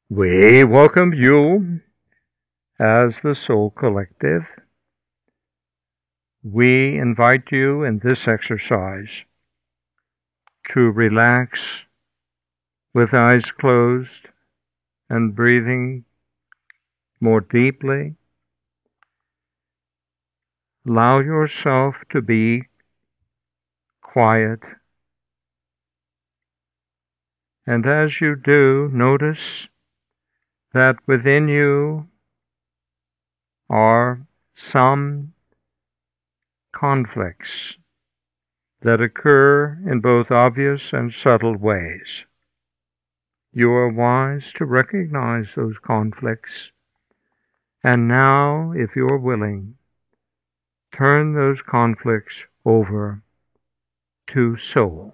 We welcome you as the Soul Collective. We invite you in this exercise to relax with eyes closed and breathing more deeply. Allow yourself to be quiet. And as you do, notice that within you are some conflicts that occur in both obvious and subtle ways. You are wise to recognize those conflicts, and now, if you're willing, turn those conflicts over to soul.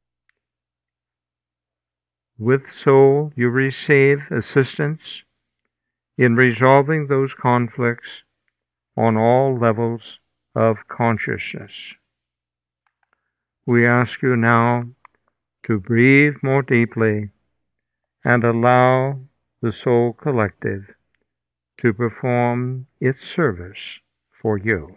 With soul, you receive assistance in resolving those conflicts on all levels of consciousness. We ask you now to breathe more deeply and allow the Soul Collective to perform its service for you.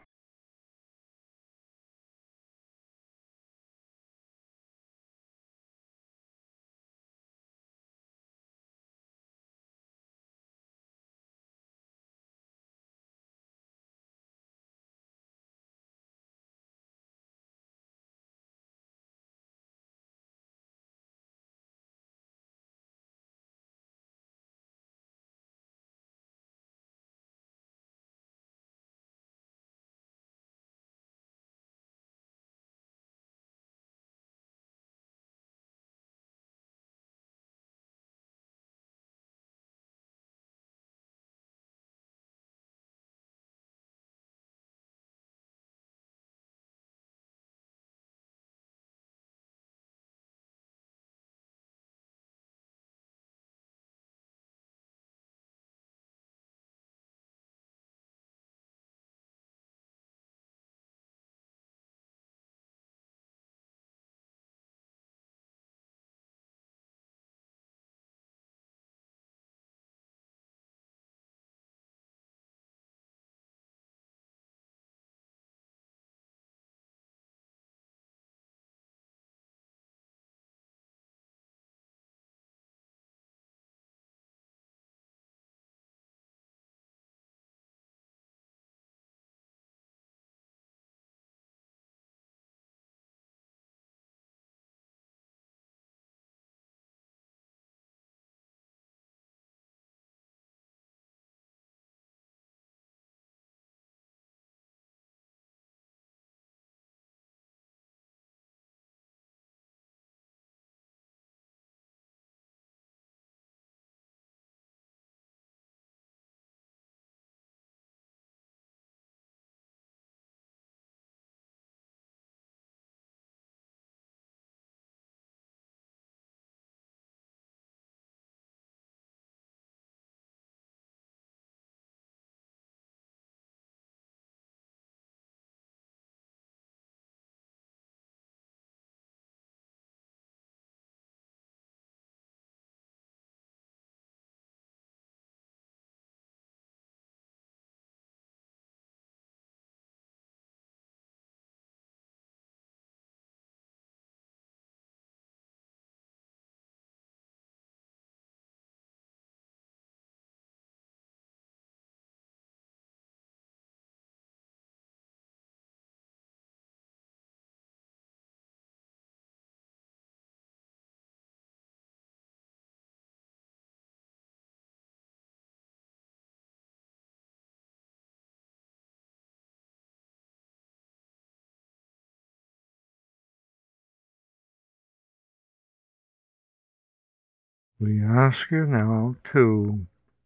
We ask you now to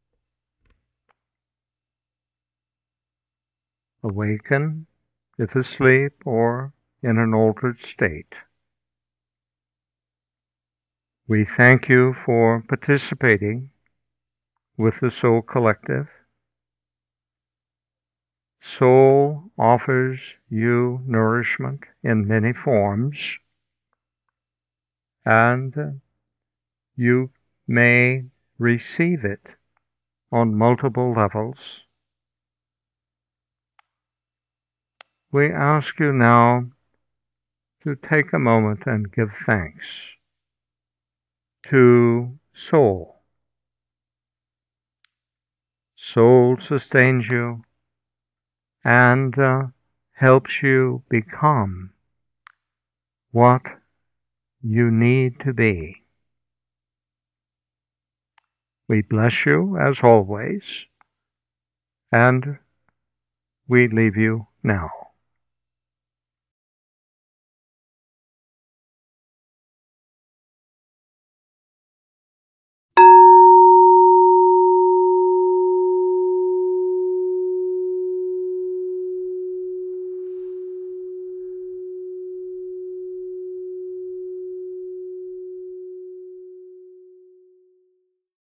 awaken, if asleep or in an altered state. We thank you for participating with the Soul Collective. Soul offers you nourishment in many forms, and you may receive it on multiple levels. We ask you now to take a moment and give thanks to Soul. Soul sustains you and helps you become what you need to be. We bless you as always, and we leave you now.